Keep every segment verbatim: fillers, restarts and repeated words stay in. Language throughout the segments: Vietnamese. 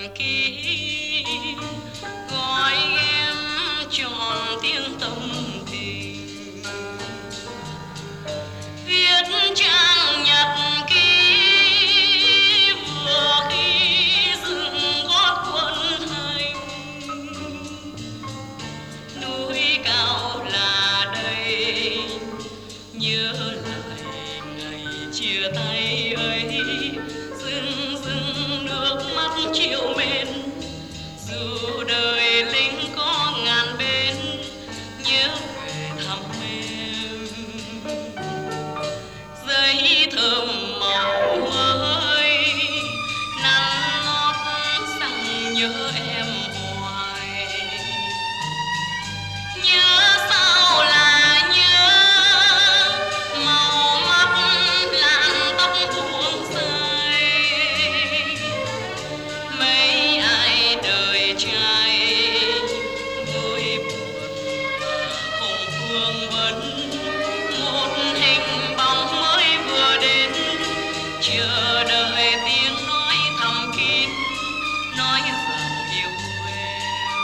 ký gọi em trọn tiếng tâm tình, viết trang nhật ký vừa khi dừng gót quân hành. Núi cao là đây nhớ lại ngày chia tay ấy, rưng rưng nước mắt chiều mến. Dù đời lính có ngàn bên, nhớ về thăm em. Giấy thơm màu mới nắng ngót rằng nhớ em hoài. Nhớ sao là nhớ màu mắt làn tóc buông rơi. Mấy ai đời trai vui buồn và không phương vấn. Một hình bóng mới vừa đến, chờ đợi tiếng nói thầm kín, nói rằng yêu em.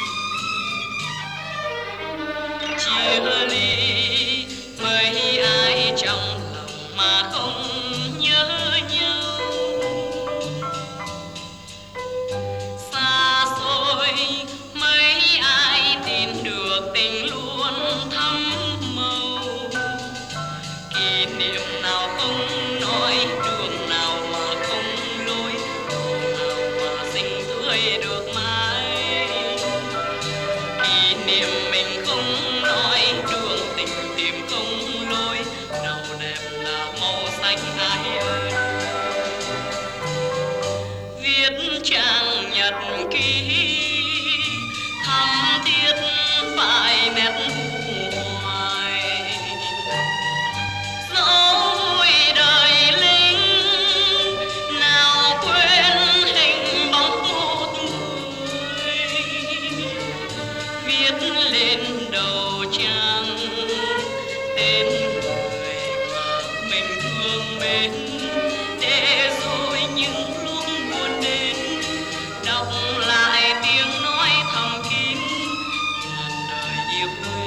Chia ly mấy ai trong lòng mà không nhớ nhau. Xa xôi mấy ai tin được tình luôn thắm màu. Kỷ niệm nào không nói, đường nào mà không lối, đồ nào mà xinh tươi được mãi. Kỷ niệm mình không nói, đường tình tìm không lối, nào đẹp là màu xanh ai ơi. Viết trang nhật ký thắm thiết phải nét u hoài. Dẫu vui đời lính nào quên hình bóng một người, viết lên đầu trang tên người mà mình thương mến. Để rồi những lúc buồn đến, đọc lại tiếng nói thầm kín ngàn đời yêu.